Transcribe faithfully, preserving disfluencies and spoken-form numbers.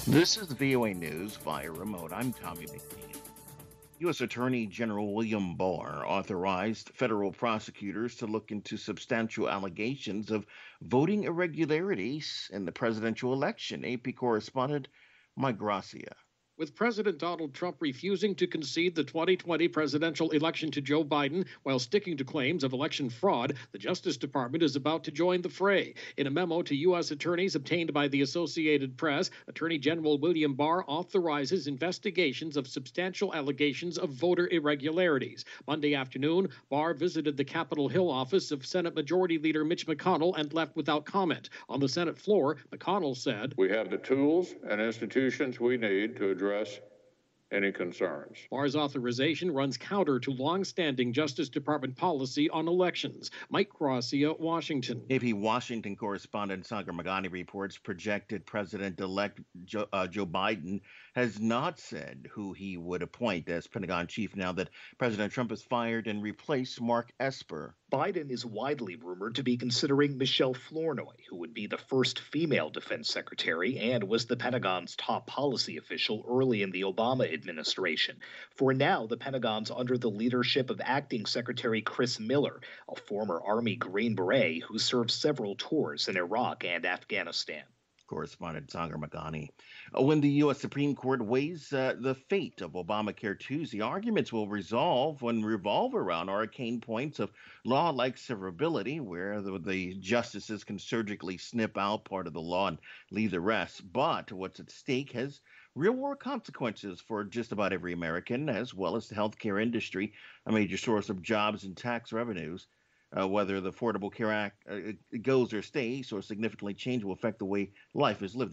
This is V O A News via remote. I'm Tommy McNeil. U S. Attorney General William Barr authorized federal prosecutors to look into substantial allegations of voting irregularities in the presidential election. A P correspondent Mike Gracia. With President Donald Trump refusing to concede the twenty twenty presidential election to Joe Biden while sticking to claims of election fraud, the Justice Department is about to join the fray. In a memo to U S attorneys obtained by the Associated Press, Attorney General William Barr authorizes investigations of substantial allegations of voter irregularities. Monday afternoon, Barr visited the Capitol Hill office of Senate Majority Leader Mitch McConnell and left without comment. On the Senate floor, McConnell said, "We have the tools and institutions we need to address address any concerns." Barr's authorization runs counter to long-standing Justice Department policy on elections. Mike Gracia, Washington. A P Washington correspondent Sagar Magani reports projected President-elect Joe, uh, Joe Biden has not said who he would appoint as Pentagon chief now that President Trump has fired and replaced Mark Esper. Biden is widely rumored to be considering Michelle Flournoy, who would be the first female defense secretary and was the Pentagon's top policy official early in the Obama administration. For now, the Pentagon's under the leadership of Acting Secretary Chris Miller, a former Army Green Beret who served several tours in Iraq and Afghanistan. Correspondent Sagar Magani. Uh, When the U S. Supreme Court weighs uh, the fate of Obamacare Tuesday, arguments will resolve when revolve around arcane points of law like severability, where the, the justices can surgically snip out part of the law and leave the rest. But what's at stake has real world consequences for just about every American, as well as the healthcare industry, a major source of jobs and tax revenues. Uh, whether the Affordable Care Act uh, goes or stays or significantly change will affect the way life is lived.